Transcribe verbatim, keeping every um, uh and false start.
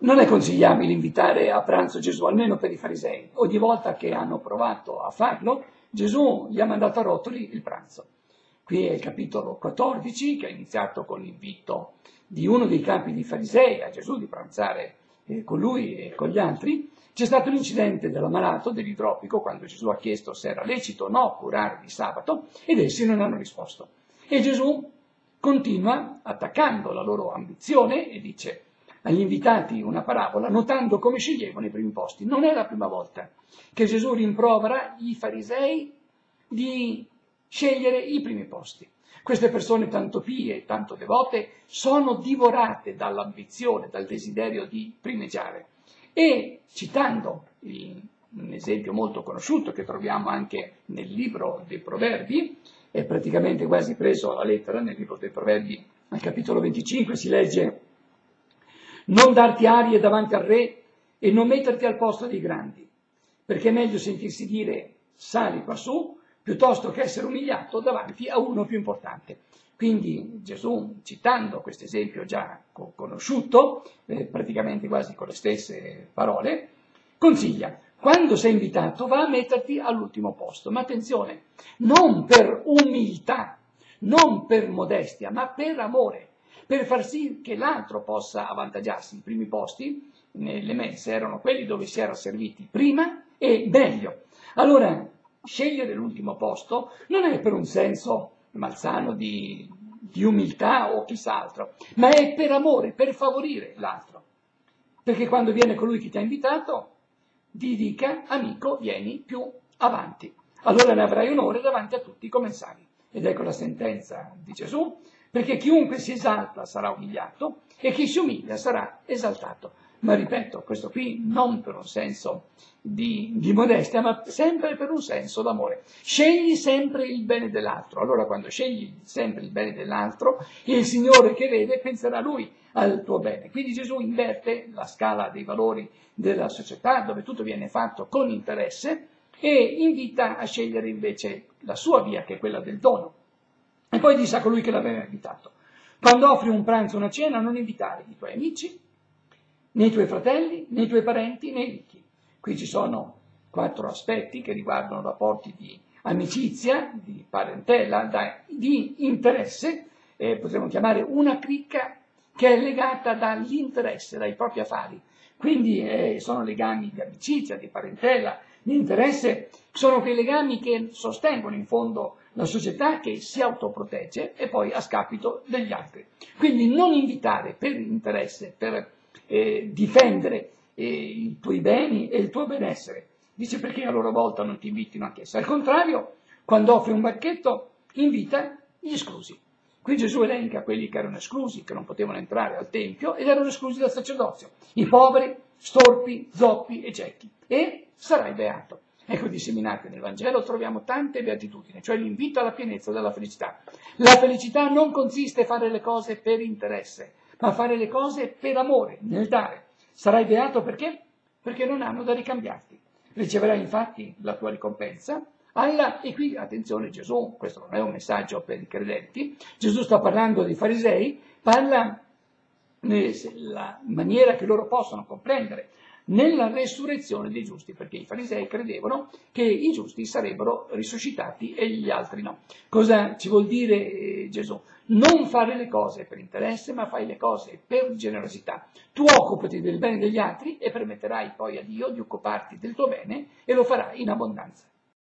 Non è consigliabile invitare a pranzo Gesù, almeno per i farisei. Ogni volta che hanno provato a farlo, Gesù gli ha mandato a rotoli il pranzo. Qui è il capitolo quattordici, che ha iniziato con l'invito di uno dei capi dei farisei a Gesù di pranzare eh, con lui e con gli altri. C'è stato l'incidente dell'ammalato, dell'idropico, quando Gesù ha chiesto se era lecito o no curare di sabato, ed essi non hanno risposto. E Gesù continua attaccando la loro ambizione e dice agli invitati una parabola, notando come sceglievano i primi posti. Non è la prima volta che Gesù rimprovera i farisei di scegliere i primi posti. Queste persone tanto pie e tanto devote sono divorate dall'ambizione, dal desiderio di primeggiare. E citando il, un esempio molto conosciuto che troviamo anche nel libro dei Proverbi, è praticamente quasi preso alla lettera, nel libro dei Proverbi al capitolo venticinque si legge: non darti arie davanti al re e non metterti al posto dei grandi, perché è meglio sentirsi dire sali qua su piuttosto che essere umiliato davanti a uno più importante. Quindi Gesù, citando questo esempio già conosciuto, eh, praticamente quasi con le stesse parole, consiglia: quando sei invitato va a metterti all'ultimo posto, ma attenzione, non per umiltà, non per modestia, ma per amore, per far sì che l'altro possa avvantaggiarsi. I primi posti nelle mense erano quelli dove si era serviti prima e meglio. Allora, scegliere l'ultimo posto non è per un senso malsano di, di umiltà o chissà altro, ma è per amore, per favorire l'altro. Perché quando viene colui che ti ha invitato, ti dica: amico, vieni più avanti. Allora ne avrai onore davanti a tutti i commensali. Ed ecco la sentenza di Gesù: perché chiunque si esalta sarà umiliato e chi si umilia sarà esaltato. Ma ripeto, questo qui non per un senso di, di modestia, ma sempre per un senso d'amore. Scegli sempre il bene dell'altro. Allora quando scegli sempre il bene dell'altro, il Signore che vede penserà Lui al tuo bene. Quindi Gesù inverte la scala dei valori della società, dove tutto viene fatto con interesse, e invita a scegliere invece la sua via, che è quella del dono. E poi disse a colui che l'aveva invitato: quando offri un pranzo o una cena, non invitare i tuoi amici, né i tuoi fratelli, né i tuoi parenti, né i ricchi. Qui ci sono quattro aspetti che riguardano rapporti di amicizia, di parentela, di interesse, eh, potremmo chiamare una cricca che è legata dall'interesse, dai propri affari. Quindi eh, sono legami di amicizia, di parentela, di interesse, sono quei legami che sostengono in fondo la società, che si autoprotegge e poi a scapito degli altri. Quindi non invitare per interesse, per eh, difendere eh, i tuoi beni e il tuo benessere. Dice: perché a loro volta non ti invitino anch'essi? Al contrario, quando offri un banchetto, invita gli esclusi. Qui Gesù elenca quelli che erano esclusi, che non potevano entrare al Tempio ed erano esclusi dal sacerdozio: i poveri, storpi, zoppi e ciechi. E sarai beato. Ecco, disseminate nel Vangelo troviamo tante beatitudini, cioè l'invito alla pienezza della felicità. La felicità non consiste a fare le cose per interesse, ma fare le cose per amore, nel dare. Sarai beato perché? Perché non hanno da ricambiarti. Riceverai infatti la tua ricompensa. Alla, e qui attenzione, Gesù, questo non è un messaggio per i credenti, Gesù sta parlando dei farisei, parla nella maniera che loro possono comprendere, nella resurrezione dei giusti, perché i farisei credevano che i giusti sarebbero risuscitati e gli altri no. Cosa ci vuol dire eh, Gesù? Non fare le cose per interesse, ma fai le cose per generosità. Tu occupati del bene degli altri e permetterai poi a Dio di occuparti del tuo bene, e lo farai in abbondanza.